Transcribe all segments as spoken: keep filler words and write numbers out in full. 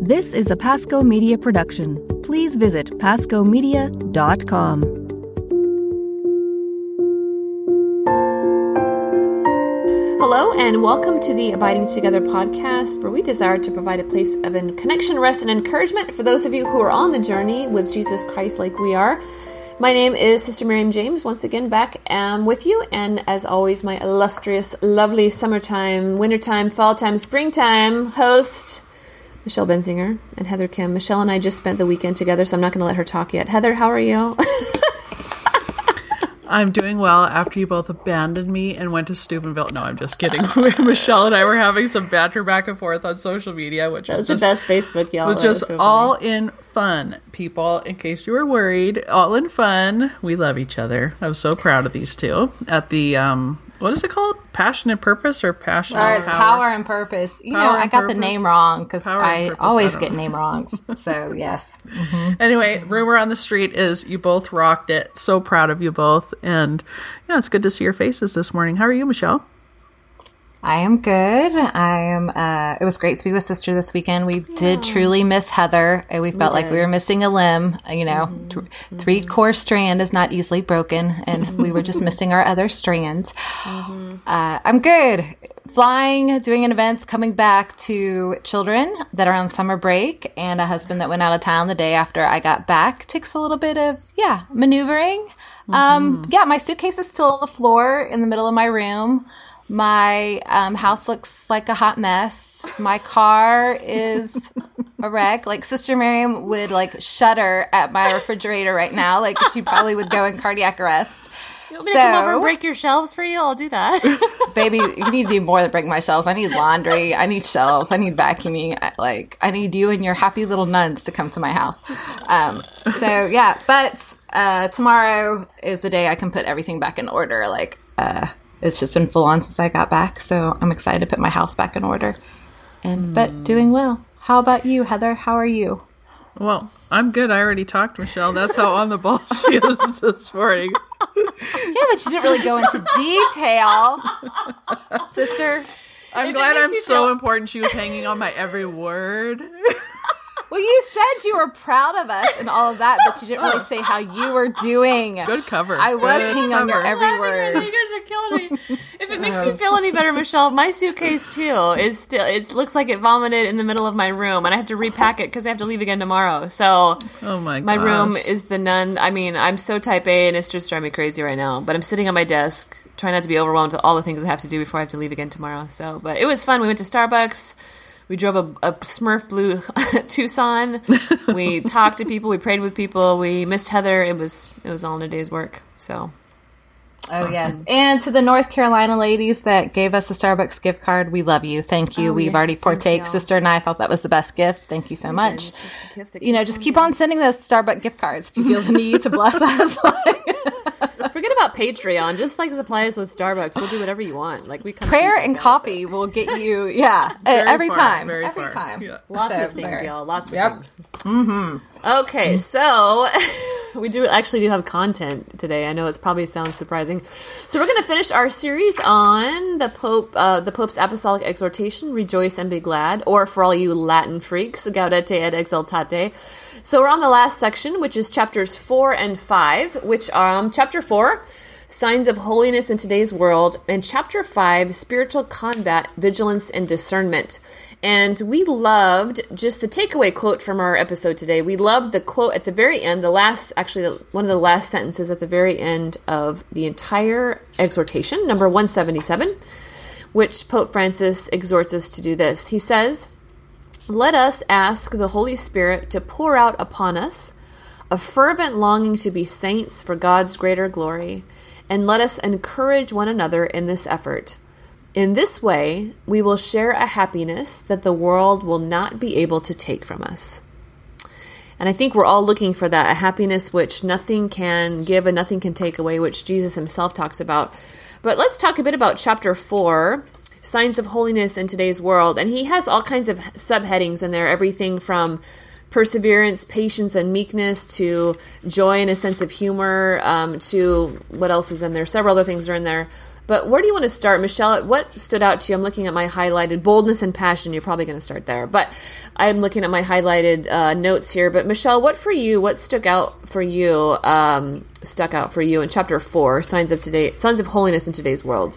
This is a Pasco Media production. Please visit pasco media dot com. Hello, and welcome to the Abiding Together podcast, where we desire to provide a place of connection, rest, and encouragement for those of you who are on the journey with Jesus Christ like we are. My name is Sister Miriam James, once again back um, with you, and as always, my illustrious, lovely summertime, wintertime, fall time, springtime host, Michelle Benzinger and Heather Kim. Michelle and I just spent the weekend together, so I'm not going to let her talk yet. Heather, how are you? I'm doing well after you both abandoned me and went to Steubenville. No, I'm just kidding. Michelle and I were having some banter back and forth on social media, which that was, was the just, best Facebook, y'all. was that just was so all funny. in fun, people. In case you were worried, all in fun. We love each other. I was so proud of these two at the um, what is it called? Passion and Purpose or Passion? Or and it's Power? Power and Purpose. You Power know, I and got Purpose? the name wrong because Power and I Purpose, always I get don't know. name wrongs. So yes. Mm-hmm. Anyway, rumor on the street is you both rocked it. So proud of you both, and yeah, it's good to see your faces this morning. How are you, Michelle? I am good. I am. Uh, it was great to be with Sister this weekend. We yeah. did truly miss Heather. We felt we like we were missing a limb. You know, mm-hmm. th- mm-hmm. three core strand is not easily broken, and we were just missing our other strands. Mm-hmm. Uh, I'm good. Flying, doing an events, coming back to children that are on summer break, and a husband that went out of town the day after I got back. Takes a little bit of yeah maneuvering. Mm-hmm. Um, yeah, my suitcase is still on the floor in the middle of my room. My um, house looks like a hot mess. My car is a wreck. Like, Sister Miriam would, like, shudder at my refrigerator right now. Like, she probably would go in cardiac arrest. You want me so, to come over and break your shelves for you? I'll do that. Baby, you need to do more than break my shelves. I need laundry. I need shelves. I need vacuuming. I, like, I need you and your happy little nuns to come to my house. Um, so, yeah. But uh, tomorrow is the day I can put everything back in order. Like, uh... it's just been full on since I got back, so I'm excited to put my house back in order. And mm. but doing well. How about you, Heather? How are you? Well, I'm good. I already talked, Michelle. That's how on the ball she is this morning. Yeah, but she didn't really go into detail, sister. I'm glad I'm so feel- important. She was hanging on my every word. Well, you said you were proud of us and all of that, but you didn't really say how you were doing. Good cover. I was Good hanging on your every word. You guys are killing me. If it makes you feel any better, Michelle, my suitcase too is still. It looks like it vomited in the middle of my room, and I have to repack it because I have to leave again tomorrow. So, oh my, my gosh. room is the nun. I mean, I'm so type A, and it's just driving me crazy right now. But I'm sitting on my desk, trying not to be overwhelmed with all the things I have to do before I have to leave again tomorrow. So, but it was fun. We went to Starbucks. We drove a, a Smurf blue Tucson. We talked to people. We prayed with people. We missed Heather. It was it was all in a day's work. So, oh awesome. Yes, and to the North Carolina ladies that gave us a Starbucks gift card, we love you. Thank you. Oh, We've yeah. already partake. Sister and I thought that was the best gift. Thank you so we much. It's just the gift that you know, just keep on sending those Starbucks gift cards if you feel the need to bless us. Forget about Patreon. Just like supply us with Starbucks. We'll do whatever you want. Like we come prayer and coffee will get you. Yeah, every far, time. Very every far. time. Yeah. Lots so, of things, very. y'all. Lots of yep. things. Mm-hmm. Okay, so we do actually do have content today. I know it probably sounds surprising. So we're going to finish our series on the Pope, uh, the Pope's Apostolic Exhortation, Rejoice and Be Glad, or for all you Latin freaks, Gaudete et Exultate. So we're on the last section, which is chapters four and five, which are um, chapter four, Signs of Holiness in Today's World, and Chapter five, Spiritual Combat, Vigilance, and Discernment. And we loved just the takeaway quote from our episode today. We loved the quote at the very end, the last, actually one of the last sentences at the very end of the entire exhortation, number one seventy-seven, which Pope Francis exhorts us to do this. He says, "Let us ask the Holy Spirit to pour out upon us a fervent longing to be saints for God's greater glory, and let us encourage one another in this effort. In this way, we will share a happiness that the world will not be able to take from us." And I think we're all looking for that, a happiness which nothing can give and nothing can take away, which Jesus himself talks about. But let's talk a bit about chapter four, Signs of Holiness in Today's World. And he has all kinds of subheadings in there, everything from perseverance, patience, and meekness, to joy and a sense of humor, um, to what else is in there? Several other things are in there. But where do you want to start, Michelle? What stood out to you? I'm looking at my highlighted boldness and passion. You're probably going to start there, but I'm looking at my highlighted uh, notes here. But Michelle, what for you? What stuck out for you? Um, stuck out for you in chapter four, signs of today, signs of holiness in today's world.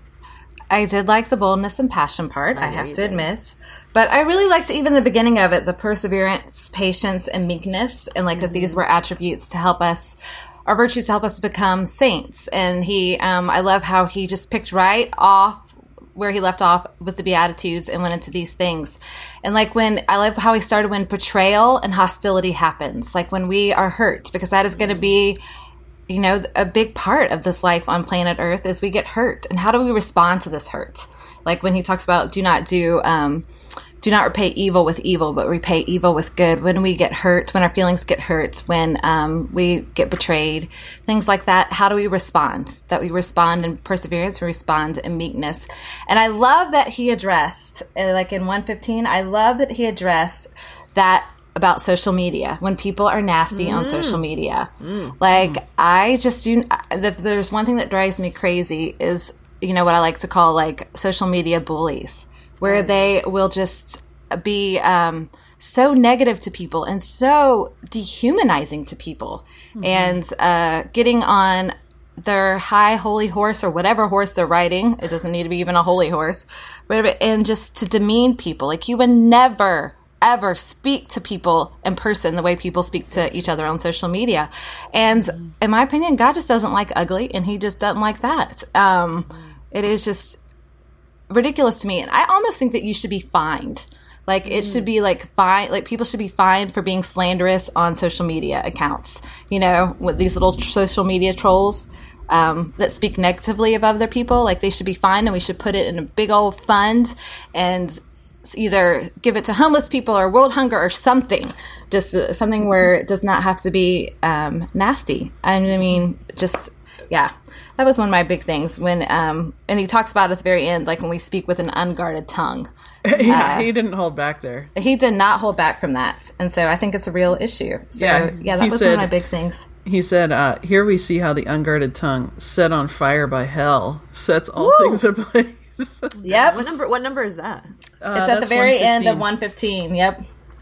I did like the boldness and passion part, I, I have to did. admit. But I really liked even the beginning of it, the perseverance, patience, and meekness, and like mm-hmm. that these were attributes to help us, our virtues to help us become saints. And he, um, I love how he just picked right off where he left off with the Beatitudes and went into these things. And like when, I love how he started when betrayal and hostility happens, like when we are hurt, because that is going to be, you know, a big part of this life on planet Earth is we get hurt. And how do we respond to this hurt? Like when he talks about do not do, um, do not repay evil with evil, but repay evil with good. When we get hurt, when our feelings get hurt, when um, we get betrayed, things like that, how do we respond? That we respond in perseverance, we respond in meekness. And I love that he addressed, uh, like in one fifteen, I love that he addressed that about social media, when people are nasty mm. on social media. Mm. Like, mm. I just do, if there's one thing that drives me crazy is, you know, what I like to call like social media bullies, where right. they will just be um, so negative to people and so dehumanizing to people mm-hmm. and uh, getting on their high holy horse or whatever horse they're riding. It doesn't need to be even a holy horse, but, and just to demean people. Like you would never ever speak to people in person the way people speak to each other on social media. And in my opinion, God just doesn't like ugly, and he just doesn't like that. Um, it is just ridiculous to me. And I almost think that you should be fined. Like it should be like fine, like people should be fined for being slanderous on social media accounts, you know, with these little social media trolls um, that speak negatively of other people. Like they should be fined, and we should put it in a big old fund and either give it to homeless people or world hunger or something, just uh, something where it does not have to be um, nasty. I mean, just, yeah, that was one of my big things when, um, and he talks about at the very end, like when we speak with an unguarded tongue. yeah, uh, he didn't hold back there. He did not hold back from that. And so I think it's a real issue. So yeah, yeah that was said, one of my big things. He said, uh, here we see how the unguarded tongue, set on fire by hell, sets all Woo! Things ablaze. Yep. What number? What number is that? Uh, it's at the very end of one fifteen. Yep.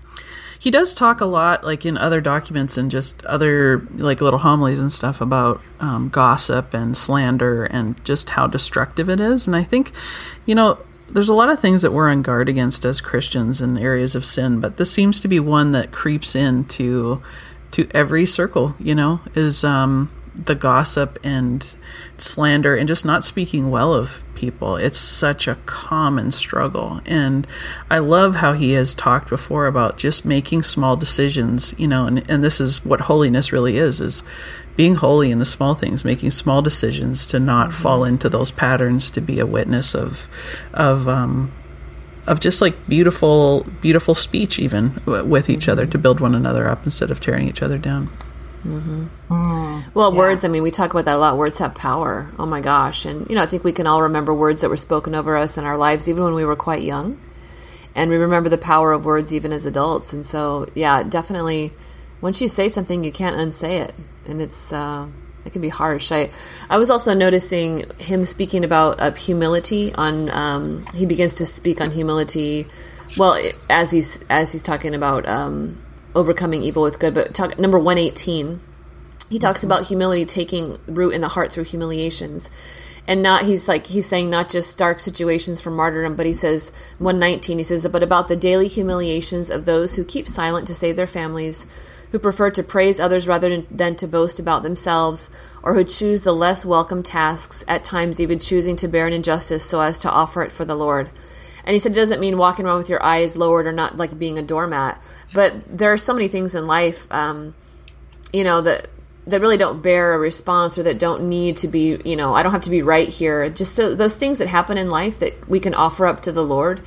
He does talk a lot, like in other documents and just other like little homilies and stuff about um, gossip and slander and just how destructive it is. And I think, you know, there's a lot of things that we're on guard against as Christians in areas of sin, but this seems to be one that creeps into to every circle. You know, is um, the gossip and slander and just not speaking well of people. It's such a common struggle. And I love how he has talked before about just making small decisions, you know, and, and this is what holiness really is, is being holy in the small things, making small decisions to not mm-hmm. fall into those patterns, to be a witness of, of, um, of just like beautiful, beautiful speech even with each mm-hmm. other, to build one another up instead of tearing each other down. Mm-hmm. Mm, well, yeah. Words, I mean, we talk about that a lot. Words have power. Oh my gosh. And, you know, I think we can all remember words that were spoken over us in our lives, even when we were quite young. And we remember the power of words even as adults. And so, yeah, definitely, once you say something, you can't unsay it. And it's, uh, it can be harsh. I, I was also noticing him speaking about uh, humility on, um, he begins to speak on humility, well, as he's, as he's talking about, um, overcoming evil with good, but talk, number one eighteen, he talks about humility taking root in the heart through humiliations, and not, he's like, he's saying not just dark situations for martyrdom, but he says, one nineteen, he says, but about the daily humiliations of those who keep silent to save their families, who prefer to praise others rather than to boast about themselves, or who choose the less welcome tasks, at times even choosing to bear an injustice so as to offer it for the Lord. And he said it doesn't mean walking around with your eyes lowered or not like being a doormat. But there are so many things in life, um, you know, that that really don't bear a response, or that don't need to be, you know, I don't have to be right here. Just th- those things that happen in life that we can offer up to the Lord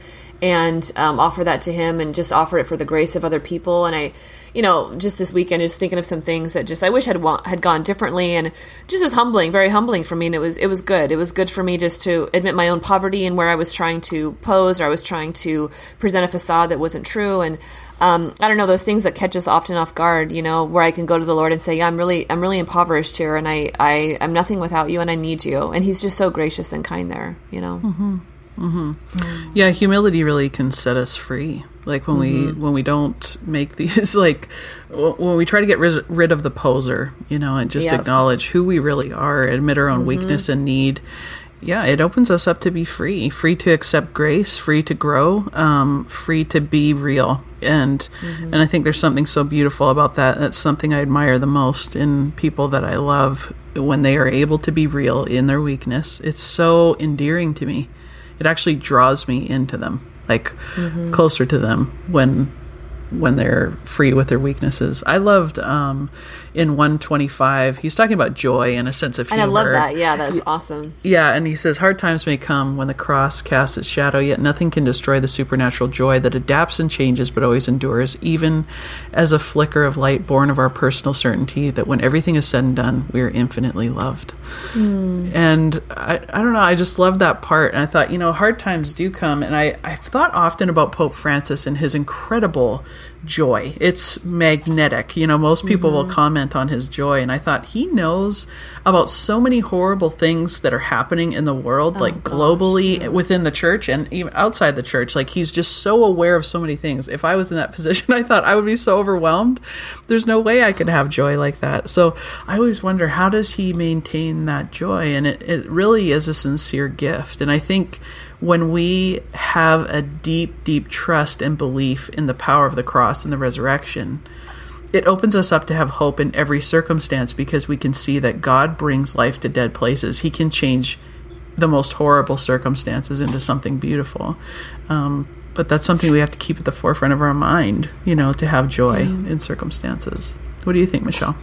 and um, offer that to him and just offer it for the grace of other people. And I, you know, just this weekend, just thinking of some things that just I wish had wa- had gone differently, and just was humbling, very humbling for me. And it was it was good. It was good for me just to admit my own poverty and where I was trying to pose, or I was trying to present a facade that wasn't true. And um, I don't know, those things that catch us often off guard, you know, where I can go to the Lord and say, yeah, I'm really I'm really impoverished here, and I I am nothing without you, and I need you. And He's just so gracious and kind there, you know. Mm-hmm. Mm-hmm. Yeah, humility really can set us free. Like when mm-hmm. we when we don't make these, like when we try to get rid, rid of the poser, you know, and just yep. acknowledge who we really are, admit our own mm-hmm. weakness and need. Yeah, it opens us up to be free, free to accept grace, free to grow, um, free to be real. And mm-hmm. and I think there's something so beautiful about that. That's something I admire the most in people that I love, when they are able to be real in their weakness. It's so endearing to me. It actually draws me into them, like mm-hmm. closer to them when when they're free with their weaknesses. I loved um, in one twenty-five, he's talking about joy and a sense of humor. And I love that. Yeah, that's awesome. Yeah, and he says, hard times may come when the cross casts its shadow, yet nothing can destroy the supernatural joy that adapts and changes but always endures, even as a flicker of light born of our personal certainty that when everything is said and done, we are infinitely loved. Mm. And I, I don't know, I just love that part. And I thought, you know, hard times do come. And I, I've thought often about Pope Francis and his incredible joy. It's magnetic. You know, most people mm-hmm. will comment on his joy, and I thought he knows about so many horrible things that are happening in the world, oh, like gosh, globally yeah. within the church and even outside the church. Like, he's just so aware of so many things. If I was in that position, I thought I would be so overwhelmed. There's no way I could have joy like that. So I always wonder, how does he maintain that joy? And it, it really is a sincere gift. And I think when we have a deep, deep trust and belief in the power of the cross and the resurrection, it opens us up to have hope in every circumstance, because we can see that God brings life to dead places. He can change the most horrible circumstances into something beautiful. Um, but that's something we have to keep at the forefront of our mind, you know, to have joy mm. in circumstances. What do you think, Michelle?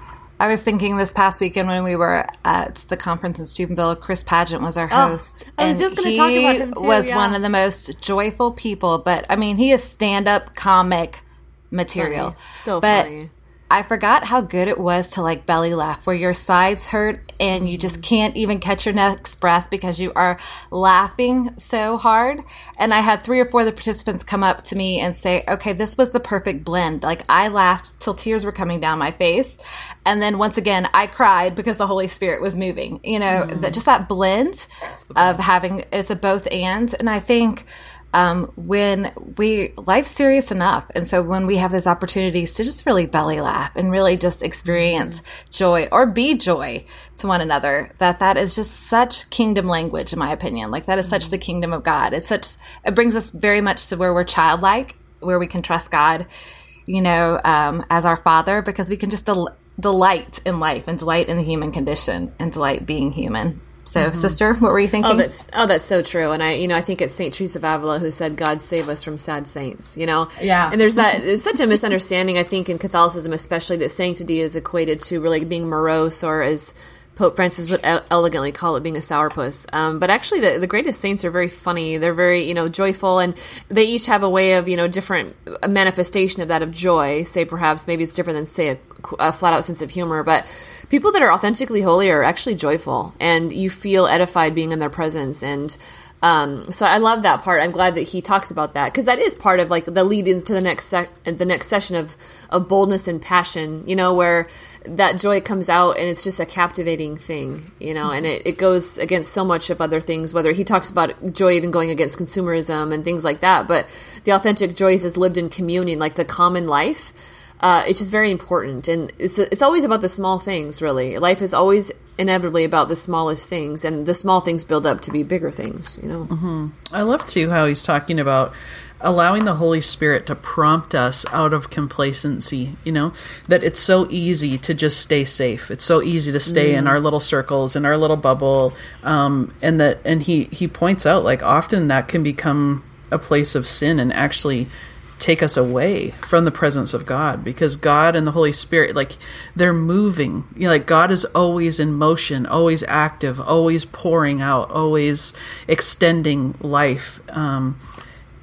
I was thinking this past weekend when we were at the conference in Steubenville, Chris Pageant was our host. Oh, I was just going to talk about him too. He was yeah. one of the most joyful people, but I mean, he is stand-up comic material. Funny. So but funny. I forgot how good it was to like belly laugh, where your sides hurt and you just can't even catch your next breath because you are laughing so hard. And I had three or four of the participants come up to me and say, okay, this was the perfect blend. Like, I laughed till tears were coming down my face. And then once again, I cried because the Holy Spirit was moving. You know, mm. that, just that blend of having, it's a both and. And I think um, when we, life's serious enough. And so when we have those opportunities to just really belly laugh and really just experience joy or be joy to one another, that that is just such kingdom language, in my opinion. Like, that is such the kingdom of God. It's such, it brings us very much to where we're childlike, where we can trust God, you know, um, as our Father, because we can just del- delight in life and delight in the human condition and delight being human. So, mm-hmm. sister, what were you thinking? Oh, that's oh, that's so true. And I, you know, I think it's Saint Teresa of Avila who said, "God save us from sad saints." You know, yeah. And there's that. There's such a misunderstanding, I think, in Catholicism, especially, that sanctity is equated to really being morose, or as Pope Francis would elegantly call it, being a sourpuss. Um, but actually, the, the greatest saints are very funny. They're very, you know, joyful, and they each have a way of, you know, different a manifestation of that of joy. Say, perhaps, maybe it's different than, say, a, a flat-out sense of humor. But people that are authentically holy are actually joyful, and you feel edified being in their presence. And um, so I love that part. I'm glad that he talks about that, because that is part of like the lead-ins to the next sec- the next session of of boldness and passion. You know, where that joy comes out and it's just a captivating thing, you know, and it, it goes against so much of other things, whether he talks about joy even going against consumerism and things like that. But the authentic joy is lived in communion, like the common life. Uh, it's just very important. And it's, it's always about the small things, really. Life is always inevitably about the smallest things, and the small things build up to be bigger things, you know. Mm-hmm. I love, too, how he's talking about allowing the Holy Spirit to prompt us out of complacency, you know, that it's so easy to just stay safe. It's so easy to stay mm. in our little circles, in our little bubble. Um, and that, and he, he points out, like, often that can become a place of sin and actually take us away from the presence of God, because God and the Holy Spirit, like, they're moving. You know, like, God is always in motion, always active, always pouring out, always extending life. Um,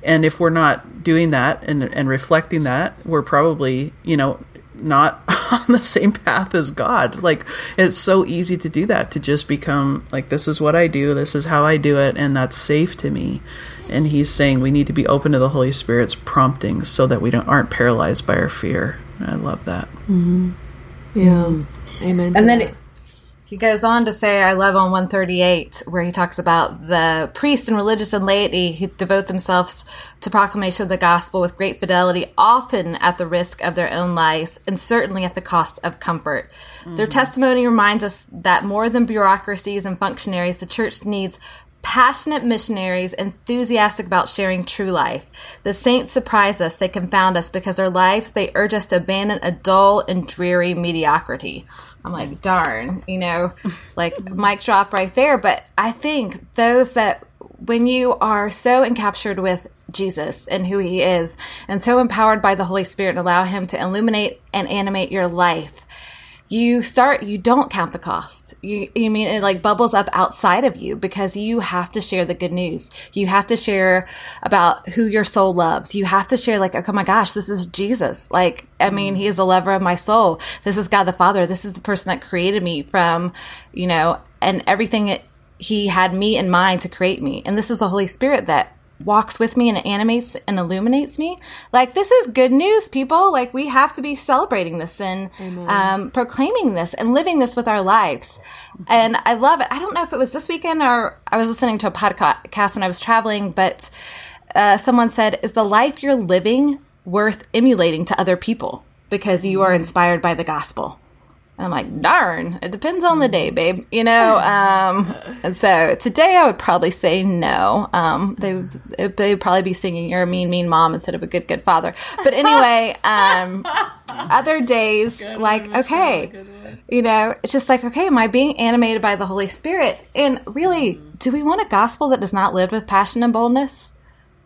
And if we're not doing that and, and reflecting that, we're probably, you know, not on the same path as God. Like, it's so easy to do that, to just become like, this is what I do, this is how I do it, and that's safe to me. And he's saying we need to be open to the Holy Spirit's promptings so that we don't aren't paralyzed by our fear. I love that. Mm-hmm. Yeah. Mm-hmm. Amen. And then that. it, he goes on to say, I love on one thirty-eight, where he talks about the priests and religious and laity who devote themselves to proclamation of the gospel with great fidelity, often at the risk of their own lives, and certainly at the cost of comfort. Mm-hmm. Their testimony reminds us that more than bureaucracies and functionaries, the church needs passionate missionaries enthusiastic about sharing true life. The saints surprise us, they confound us, because their lives, they urge us to abandon a dull and dreary mediocrity. I'm like, darn, you know, like mic drop right there. But I think those that, when you are so encaptured with Jesus and who he is, and so empowered by the Holy Spirit and allow him to illuminate and animate your life, you start, you don't count the cost. You, you mean it like bubbles up outside of you, because you have to share the good news. You have to share about who your soul loves. You have to share like, oh my gosh, this is Jesus. Like, I mean, he is the lover of my soul. This is God the Father. This is the person that created me from, you know, and everything it, he had me in mind to create me. And this is the Holy Spirit that walks with me and animates and illuminates me. Like, this is good news, people. Like, we have to be celebrating this and um, proclaiming this and living this with our lives. And I love it. I don't know if it was this weekend or I was listening to a podcast when I was traveling, but uh, someone said, is the life you're living worth emulating to other people because you are inspired by the gospel? And I'm like, darn, it depends on the day, babe. You know, um, and so today I would probably say no. Um, they they'd probably be singing "You're a Mean, Mean Mom" instead of "A Good, Good Father." But anyway, um, other days, good like, one, okay, you know, it's just like, okay, am I being animated by the Holy Spirit? And really, do we want a gospel that does not live with passion and boldness?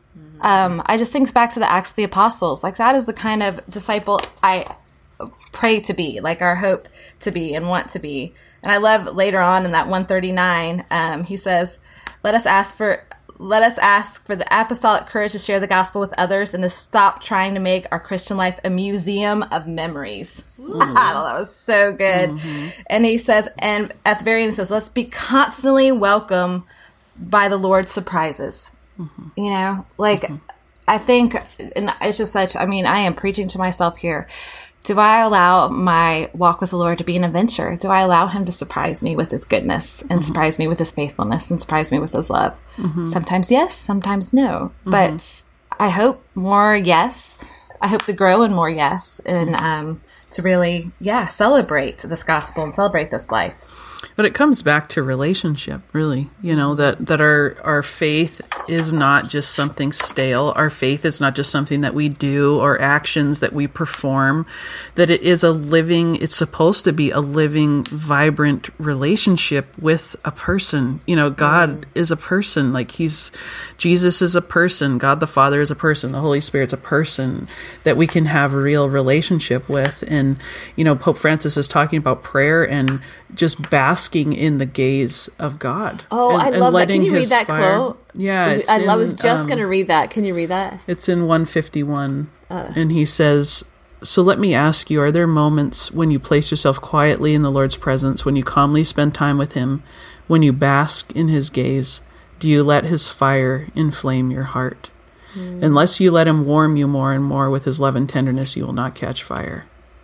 Um, I just think back to the Acts of the Apostles. Like, that is the kind of disciple I pray to be, like our hope to be and want to be. And I love later on in that one thirty-nine, um, he says, let us ask for let us ask for the apostolic courage to share the gospel with others and to stop trying to make our Christian life a museum of memories. Mm-hmm. That was so good. Mm-hmm. And he says, and at the very end, he says, let's be constantly welcome by the Lord's surprises. Mm-hmm. You know, like, mm-hmm. I think, and it's just such, I mean, I am preaching to myself here. Do I allow my walk with the Lord to be an adventure? Do I allow him to surprise me with his goodness and mm-hmm. surprise me with his faithfulness and surprise me with his love? Mm-hmm. Sometimes yes, sometimes no. Mm-hmm. But I hope more yes. I hope to grow in more yes and um, to really, yeah, celebrate this gospel and celebrate this life. But it comes back to relationship, really, you know, that, that our, our faith is not just something stale. Our faith is not just something that we do or actions that we perform, that it is a living, it's supposed to be a living, vibrant relationship with a person. You know, God mm. is a person, like he's, Jesus is a person, God the Father is a person, the Holy Spirit's a person that we can have a real relationship with. And, you know, Pope Francis is talking about prayer and just basking in the gaze of God. Oh, and, I love that. Can you read that fire. quote? Yeah. It's I in, was just um, going to read that. Can you read that? It's in one fifty-one. Uh, and he says, so let me ask you, are there moments when you place yourself quietly in the Lord's presence, when you calmly spend time with him, when you bask in his gaze? Do you let his fire inflame your heart? Mm. Unless you let him warm you more and more with his love and tenderness, you will not catch fire.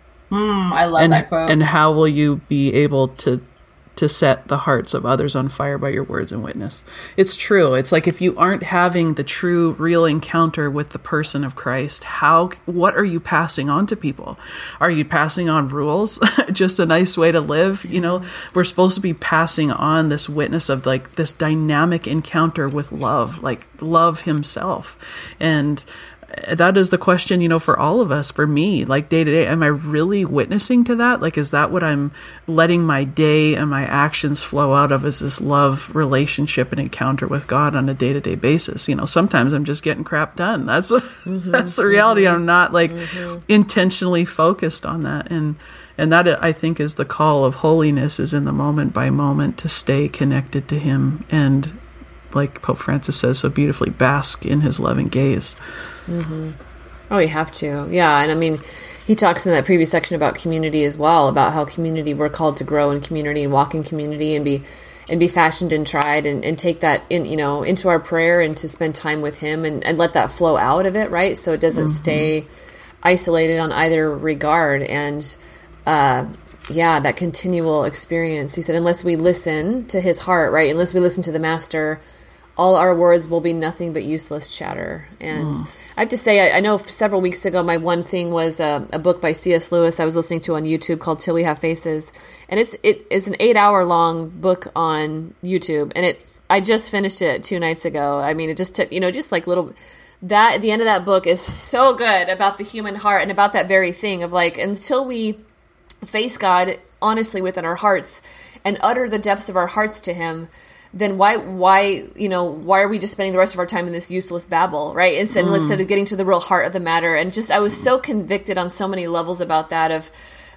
Mm, I love and, that quote. And how will you be able to to set the hearts of others on fire by your words and witness? It's true. It's like if you aren't having the true, real encounter with the person of Christ, how, what are you passing on to people? Are you passing on rules? Just a nice way to live? You know, we're supposed to be passing on this witness of like this dynamic encounter with love, like love himself. And that is the question, you know, for all of us, for me, like day to day, am I really witnessing to that? Like, is that what I'm letting my day and my actions flow out of, is this love relationship and encounter with God on a day to day basis? You know, sometimes I'm just getting crap done. That's, mm-hmm, that's the reality. Mm-hmm. I'm not like mm-hmm. intentionally focused on that. And, and that I think is the call of holiness, is in the moment by moment to stay connected to him and like Pope Francis says so beautifully, bask in his loving gaze. Mm-hmm. Oh, you have to. Yeah. And I mean, he talks in that previous section about community as well, about how community, we're called to grow in community and walk in community and be and be fashioned and tried and, and take that in, you know, into our prayer and to spend time with him and, and let that flow out of it, right? So it doesn't mm-hmm. stay isolated on either regard. And uh, yeah, that continual experience. He said, unless we listen to his heart, right? Unless we listen to the master, all our words will be nothing but useless chatter. And mm. I have to say, I, I know several weeks ago, my one thing was a, a book by C S Lewis I was listening to on YouTube called Till We Have Faces. And it's it is an eight hour long book on YouTube. And it I just finished it two nights ago. I mean, it just took, you know, just like little, that at the end of that book is so good about the human heart and about that very thing of like, until we face God honestly within our hearts and utter the depths of our hearts to him, then why, why, you know, why are we just spending the rest of our time in this useless babble, right? Instead, mm. instead of getting to the real heart of the matter. And just, I was so convicted on so many levels about that of,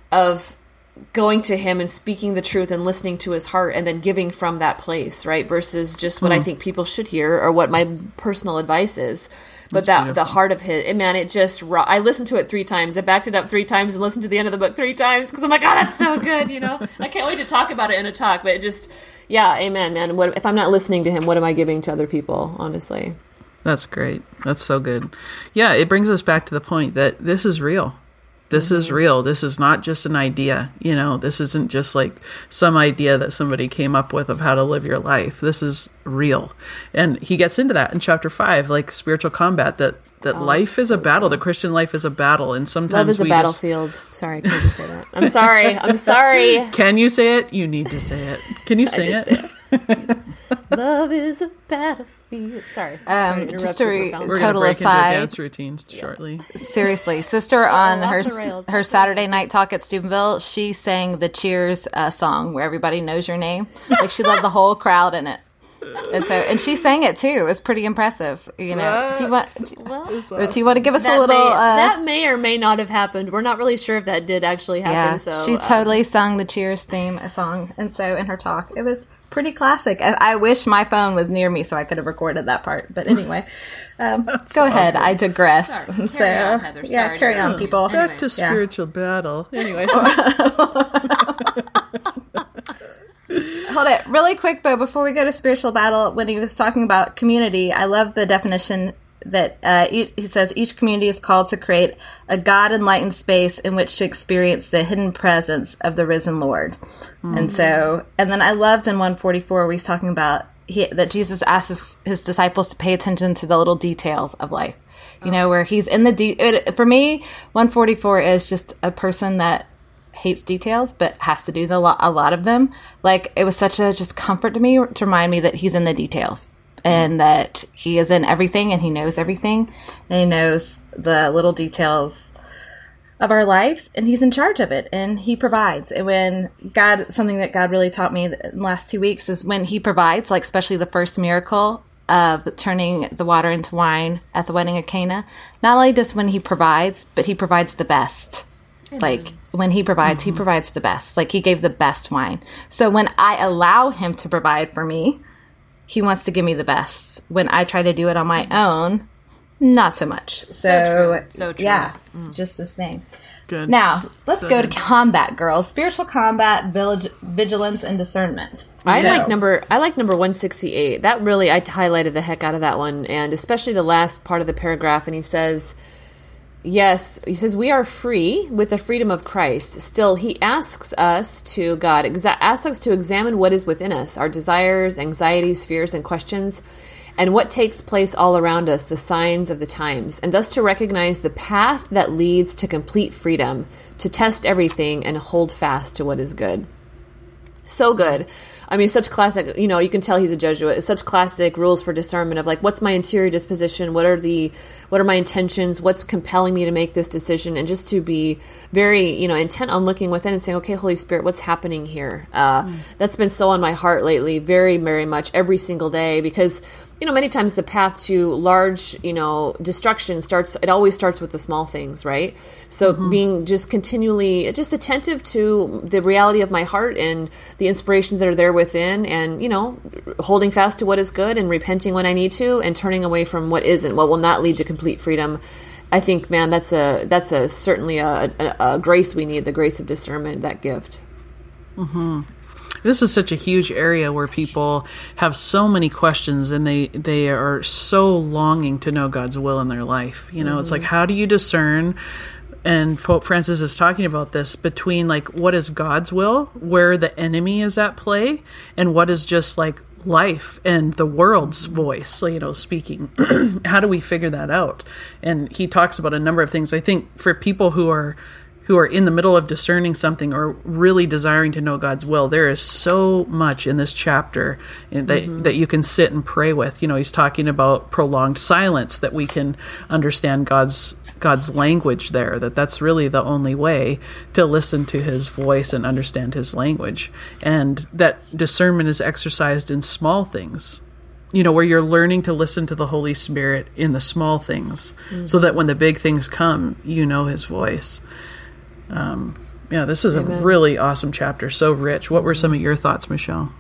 of going to him and speaking the truth and listening to his heart and then giving from that place, right? Versus just what mm. I think people should hear or what my personal advice is. But That's that beautiful. The heart of his, man, it just, I listened to it three times. I backed it up three times and listened to the end of the book three times because I'm like, oh, that's so good, you know? I can't wait to talk about it in a talk, but it just, yeah, amen, man. What, if I'm not listening to him, what am I giving to other people, honestly? That's great. That's so good. Yeah, it brings us back to the point that this is real. This mm-hmm. is real. This is not just an idea. You know, this isn't just like some idea that somebody came up with of how to live your life. This is real. And he gets into that in chapter five, like spiritual combat, that, that oh, life is so a battle. True. The Christian life is a battle. And sometimes love is a we battlefield. Just... Sorry, can you say that? I'm sorry. I'm sorry. Can you say it? You need to say it. Can you sing it? Say it. Love is a battlefield. Sorry. Um, Sorry to just a re- We're total break aside. Into dance routines yeah. shortly. Seriously, sister on her her Saturday night talk at Steubenville, she sang the Cheers uh, song where everybody knows your name. Like she loved the whole crowd in it. And so, and she sang it too. It was pretty impressive. You know, uh, do you want? Do, well, awesome. do you want to give us that a little? May, uh, that may or may not have happened. We're not really sure if that did actually happen. Yeah, so she totally um, sung the Cheers theme song, and so in her talk, it was pretty classic. I, I wish my phone was near me so I could have recorded that part. But anyway, um, go awesome. ahead. I digress. Sorry. So carry on, Heather. yeah, Sorry, carry on, people. Back anyway. to spiritual yeah. battle. Anyway. Hold it really quick, Bo, before we go to spiritual battle, when he was talking about community, I love the definition that uh, he says each community is called to create a God-enlightened space in which to experience the hidden presence of the risen Lord. Mm-hmm. And so, and then I loved in one forty-four where he's talking about he, that Jesus asks his, his disciples to pay attention to the little details of life. You oh. know, where he's in the, de- it, for me, one forty-four is just a person that hates details but has to do the lo- a lot of them. Like it was such a just comfort to me to remind me that he's in the details and that he is in everything and he knows everything and he knows the little details of our lives and he's in charge of it and he provides. And when God, something that God really taught me in the last two weeks is when he provides, like especially the first miracle of turning the water into wine at the wedding of Cana, not only does when he provides, but he provides the best. Amen. Like when he provides, mm-hmm. he provides the best. Like he gave the best wine. So when I allow him to provide for me, he wants to give me the best. When I try to do it on my own, not so much. So, so true. So true. Yeah, mm. just this thing. Good. Now, let's so go good. to combat, girls. Spiritual combat, village, vigilance, and discernment. I so. like number I like number one sixty-eight. That really, I highlighted the heck out of that one. And especially the last part of the paragraph. And he says... Yes, he says we are free with the freedom of Christ. Still, he asks us to, God, exa- asks us to examine what is within us, our desires, anxieties, fears, and questions, and what takes place all around us, the signs of the times, and thus to recognize the path that leads to complete freedom, to test everything and hold fast to what is good. So good. I mean, such classic, you know, you can tell he's a Jesuit. Such classic rules for discernment of like, what's my interior disposition? What are the, what are my intentions? What's compelling me to make this decision? And just to be very, you know, intent on looking within and saying, okay, Holy Spirit, what's happening here? Uh, mm. That's been so on my heart lately, very, very much every single day, because you know, many times the path to large, you know, destruction starts, it always starts with the small things, right? So mm-hmm. being just continually, just attentive to the reality of my heart and the inspirations that are there within, and, you know, holding fast to what is good and repenting when I need to, and turning away from what isn't, what will not lead to complete freedom. I think, man, that's a, that's a certainly a, a, a grace we need, the grace of discernment, that gift. Mm-hmm. This is such a huge area where people have so many questions, and they, they are so longing to know God's will in their life. You know, mm-hmm. It's like, how do you discern? And Pope Francis is talking about this, between like what is God's will, where the enemy is at play, and what is just like life and the world's voice, you know, speaking. How do we figure that out? And he talks about a number of things. I think for people who are who are in the middle of discerning something or really desiring to know God's will, there is so much in this chapter that, mm-hmm. that you can sit and pray with. You know, he's talking about prolonged silence, that we can understand God's God's language there, that that's really the only way to listen to his voice and understand his language. And that discernment is exercised in small things, you know, where you're learning to listen to the Holy Spirit in the small things, mm-hmm. so that when the big things come, you know his voice. Um, yeah, this is Amen. A really awesome chapter, so rich. What were some of your thoughts, Michelle?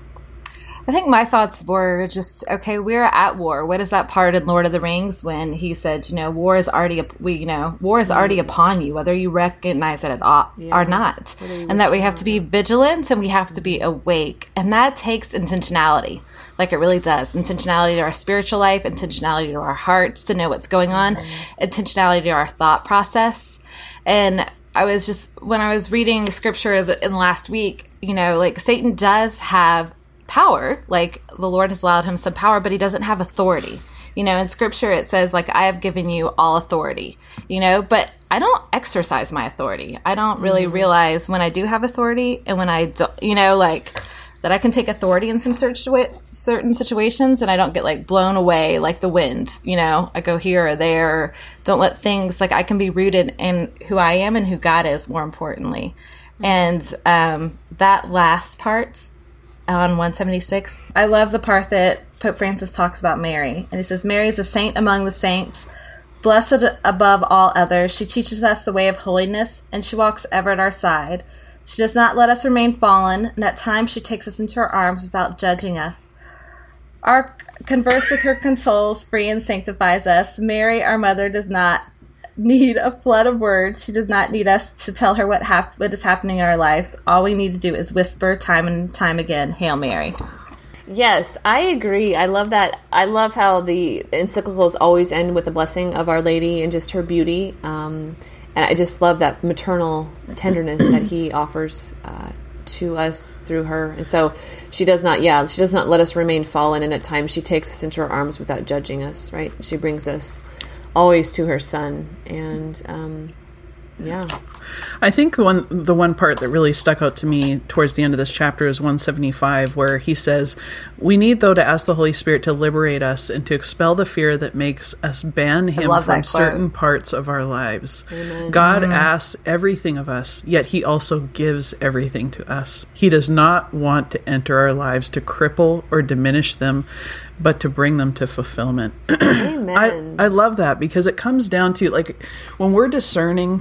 I think my thoughts were just, okay, we're at war. What is that part in Lord of the Rings when he said, you know, war is already, we, you know, war is already upon you, whether you recognize it at all yeah. or not. And that we have to be vigilant and we have to be awake. And that takes intentionality. Like it really does. Intentionality to our spiritual life, intentionality to our hearts to know what's going on, mm-hmm. intentionality to our thought process. And I was just, when I was reading scripture in the last week, you know, like Satan does have power, like the Lord has allowed him some power, but he doesn't have authority. You know, in scripture it says, like, I have given you all authority, you know, but I don't exercise my authority. I don't really mm-hmm. realize when I do have authority and when I don't, you know, like that I can take authority in some certain situations and I don't get like blown away like the wind, you know, I go here or there. Don't let things, like I can be rooted in who I am and who God is, more importantly. Mm-hmm. And um, that last part on one seventy-six, I love the part that Pope Francis talks about Mary. And he says, Mary is a saint among the saints, blessed above all others. She teaches us the way of holiness, and she walks ever at our side. She does not let us remain fallen, and at times she takes us into her arms without judging us. Our converse with her consoles, free and sanctifies us. Mary, our mother, does not need a flood of words. She does not need us to tell her what hap- what is happening in our lives. All we need to do is whisper time and time again, Hail Mary. Yes, I agree. I love that. I love how the encyclicals always end with the blessing of Our Lady and just her beauty. Um, and I just love that maternal tenderness that he offers uh, to us through her. And so she does not, yeah, she does not let us remain fallen. And at times she takes us into her arms without judging us, right? She brings us always to her son. And um, yeah. I think one the one part that really stuck out to me towards the end of this chapter is one seventy-five, where he says, we need, though, to ask the Holy Spirit to liberate us and to expel the fear that makes us ban him from certain parts of our lives. Amen. God mm. asks everything of us, yet he also gives everything to us. He does not want to enter our lives to cripple or diminish them, but to bring them to fulfillment. Amen. I, I love that, because it comes down to, like, when we're discerning,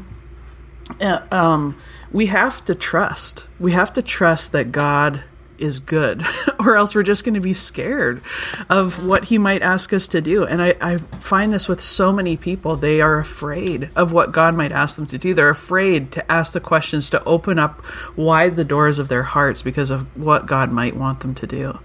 Uh, um, we have to trust. We have to trust that God is good, or else we're just going to be scared of what he might ask us to do. And I, I find this with so many people. They are afraid of what God might ask them to do. They're afraid to ask the questions, to open up wide the doors of their hearts because of what God might want them to do.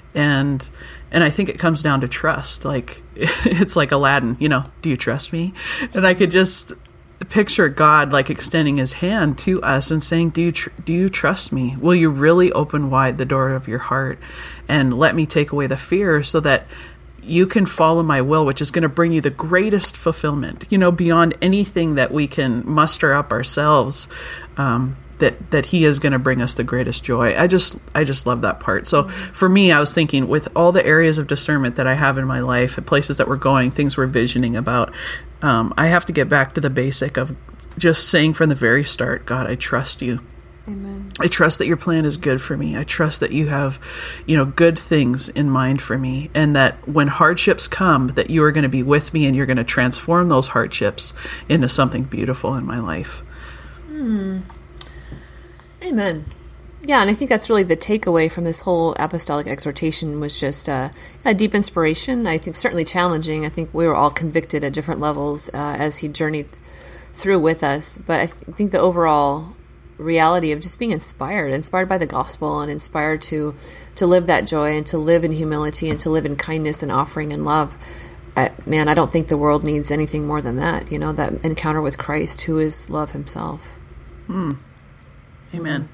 And and I think it comes down to trust. Like, it's like Aladdin, you know, do you trust me? And I could just picture God like extending his hand to us and saying, do you tr- do you trust me? Will you really open wide the door of your heart and let me take away the fear so that you can follow my will, which is going to bring you the greatest fulfillment, you know, beyond anything that we can muster up ourselves, um, that, that he is going to bring us the greatest joy. I just, I just love that part. So for me, I was thinking, with all the areas of discernment that I have in my life, places that we're going, things we're visioning about, Um, I have to get back to the basic of just saying from the very start, God, I trust you. Amen. I trust that your plan is good for me. I trust that you have, you know, good things in mind for me, and that when hardships come, that you are going to be with me and you're going to transform those hardships into something beautiful in my life. Hmm. Amen. Yeah, and I think that's really the takeaway from this whole apostolic exhortation was just uh, a deep inspiration. I think certainly challenging. I think we were all convicted at different levels uh, as he journeyed through with us. But I th- think the overall reality of just being inspired, inspired by the gospel, and inspired to to live that joy and to live in humility and to live in kindness and offering and love. I, man, I don't think the world needs anything more than that. You know, that encounter with Christ, who is love himself. Hmm. Amen.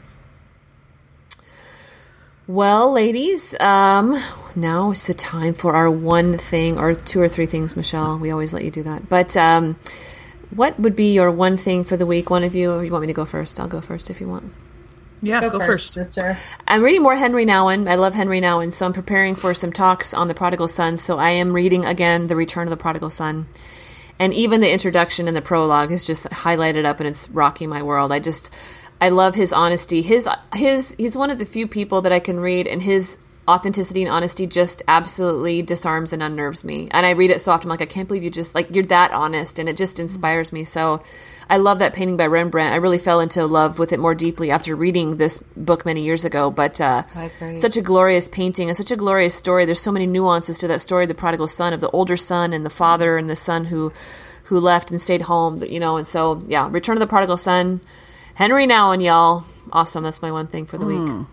Well, ladies, um, now it's the time for our one thing, or two or three things, Michelle. We always let you do that. But um, what would be your one thing for the week? One of you, or you want me to go first? I'll go first if you want. Yeah, Go, go, first, first. sister. I'm reading more Henry Nouwen. I love Henry Nouwen, so I'm preparing for some talks on the prodigal son. So I am reading again The Return of the Prodigal Son. And even the introduction and the prologue is just highlighted up, and it's rocking my world. I just... I love his honesty. His his he's one of the few people that I can read, and his authenticity and honesty just absolutely disarms and unnerves me. And I read it so often, I'm like, I can't believe you just, like, you're that honest, and it just inspires me. So I love that painting by Rembrandt. I really fell into love with it more deeply after reading this book many years ago. But uh, such a glorious painting and such a glorious story. There's so many nuances to that story, the prodigal son, of the older son and the father and the son who who left and stayed home, you know. And so, yeah, Return of the Prodigal Son. Henry Nouwen, y'all. Awesome. That's my one thing for the mm. week.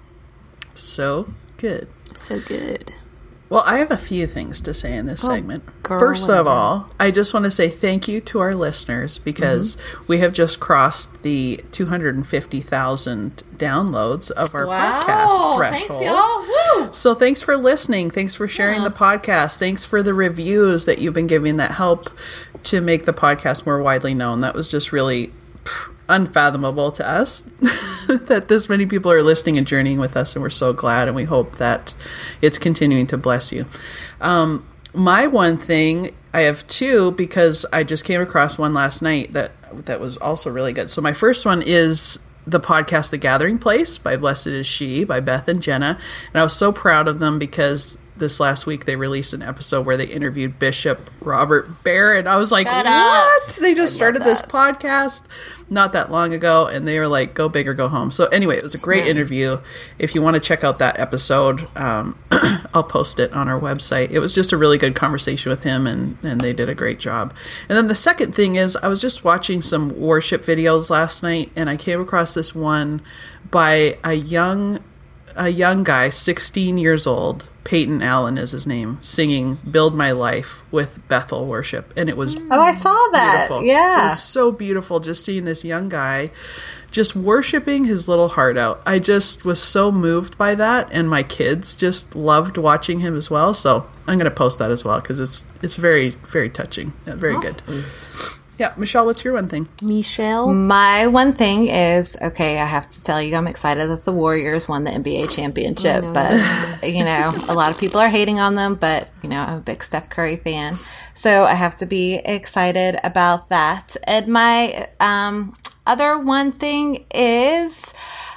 So good. So good. Well, I have a few things to say in this oh, segment. Girl, First whatever. of all, I just want to say thank you to our listeners, because mm-hmm. we have just crossed the two hundred fifty thousand downloads of our wow. podcast threshold. Thanks, y'all. Woo! So thanks for listening. Thanks for sharing yeah. the podcast. Thanks for the reviews that you've been giving that help to make the podcast more widely known. That was just really... Pff, unfathomable to us that this many people are listening and journeying with us, and we're so glad, and we hope that it's continuing to bless you. Um, my one thing, I have two, because I just came across one last night that that was also really good. So my first one is the podcast The Gathering Place by Blessed Is She by Beth and Jenna, and I was so proud of them because this last week they released an episode where they interviewed Bishop Robert Barrett. I was like, Shut what? Up. They just I started this podcast not that long ago, and they were like, go big or go home. So anyway, it was a great yeah. interview. If you want to check out that episode, um, I'll post it on our website. It was just a really good conversation with him, and, and they did a great job. And then the second thing is, I was just watching some worship videos last night, and I came across this one by a young a young guy, sixteen years old. Peyton Allen is his name, singing Build My Life with Bethel Worship. And it was Oh, I saw that. Beautiful. Yeah. It was so beautiful just seeing this young guy just worshiping his little heart out. I just was so moved by that, and my kids just loved watching him as well. So I'm going to post that as well, because it's it's very, very touching. Yeah, very awesome. Good. Yeah, Michelle, what's your one thing? Michelle? My one thing is, okay, I have to tell you, I'm excited that the Warriors won the N B A championship, oh, no. but, you know, a lot of people are hating on them, but, you know, I'm a big Steph Curry fan, so I have to be excited about that. And my um, other one thing is...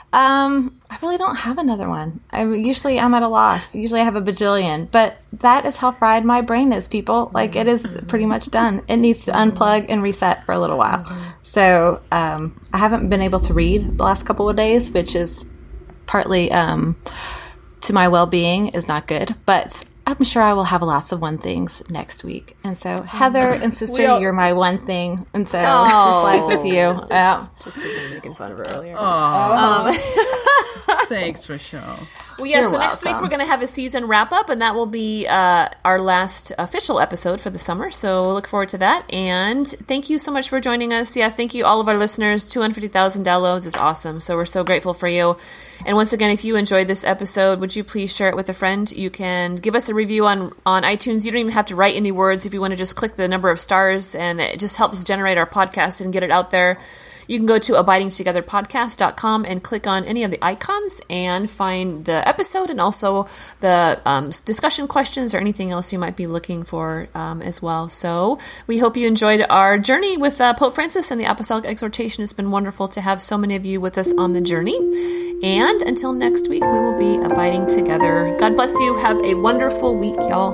Um, I really don't have another one. I usually I'm at a loss. Usually I have a bajillion, but that is how fried my brain is, people. Like, it is pretty much done. It needs to unplug and reset for a little while. So, um, I haven't been able to read the last couple of days, which is partly, um, to my well-being is not good, but I'm sure I will have lots of one things next week. And so, Heather and sister, all- you're my one thing. And so, oh. just like with you. Yeah. Just because we were making fun of her earlier. Um, Thanks, Michelle. Well, yeah, You're so next welcome. week we're going to have a season wrap-up, and that will be uh, our last official episode for the summer, so we'll look forward to that. And thank you so much for joining us. Yeah, thank you, all of our listeners. two hundred fifty thousand downloads is awesome, so we're so grateful for you. And once again, if you enjoyed this episode, would you please share it with a friend? You can give us a review on, on iTunes. You don't even have to write any words. If you want to just click the number of stars, and it just helps generate our podcast and get it out there. You can go to abiding together podcast dot com and click on any of the icons and find the episode and also the um, discussion questions or anything else you might be looking for um, as well. So we hope you enjoyed our journey with uh, Pope Francis and the Apostolic Exhortation. It's been wonderful to have so many of you with us on the journey. And until next week, we will be abiding together. God bless you. Have a wonderful week, y'all.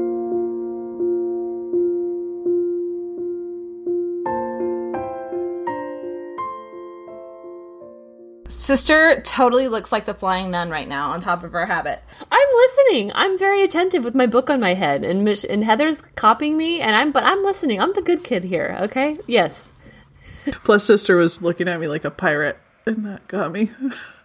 Sister totally looks like the flying nun right now on top of her habit. I'm listening. I'm very attentive with my book on my head, and Mich- and Heather's copying me, and I'm but I'm listening. I'm the good kid here. Okay. Yes. Plus, Sister was looking at me like a pirate, and that got me.